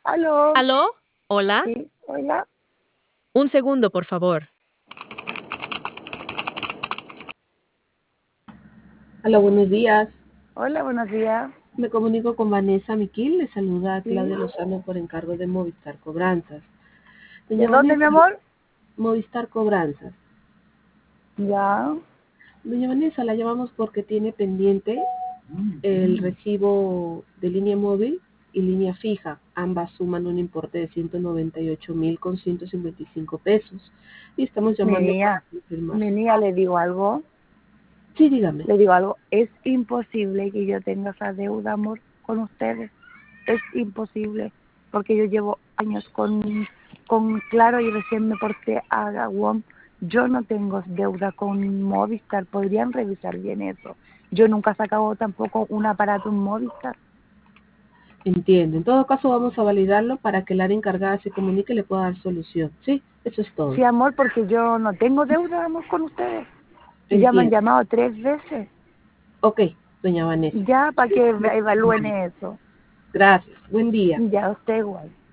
¿Aló? ¿Aló? ¿Hola? Sí, hola. Un segundo, por favor. Hola, buenos días. Hola, buenos días. Me comunico con Vanessa Miquil. Le saluda a Sí. Claudia Lozano por encargo de Movistar Cobranzas. ¿De Doña dónde, mi Vanessa, amor? Movistar Cobranzas. Ya. Doña Vanessa, la llamamos porque tiene pendiente el recibo de línea móvil y línea fija. Ambas suman un importe de 198.000 con 155 pesos. Y estamos Mi llamando para niña, confirmar. mi niña, le digo algo. Sí, dígame. Le digo algo. Es imposible que yo tenga esa deuda, amor, con ustedes. Es imposible. Porque yo llevo años con Claro y recién me porté a WOM. Yo no tengo deuda con Movistar. Podrían revisar bien eso. Yo nunca he sacado tampoco un aparato en Movistar. Entiendo. En todo caso, vamos a validarlo para que el área encargada se comunique y le pueda dar solución. Sí, eso es todo. Sí, amor, porque yo no tengo deuda, amor, con ustedes. Y ya me han Entiendo. llamado 3 veces. Ok, doña Vanessa. Ya, para que evalúen eso. Gracias. Buen día. Ya, usted igual.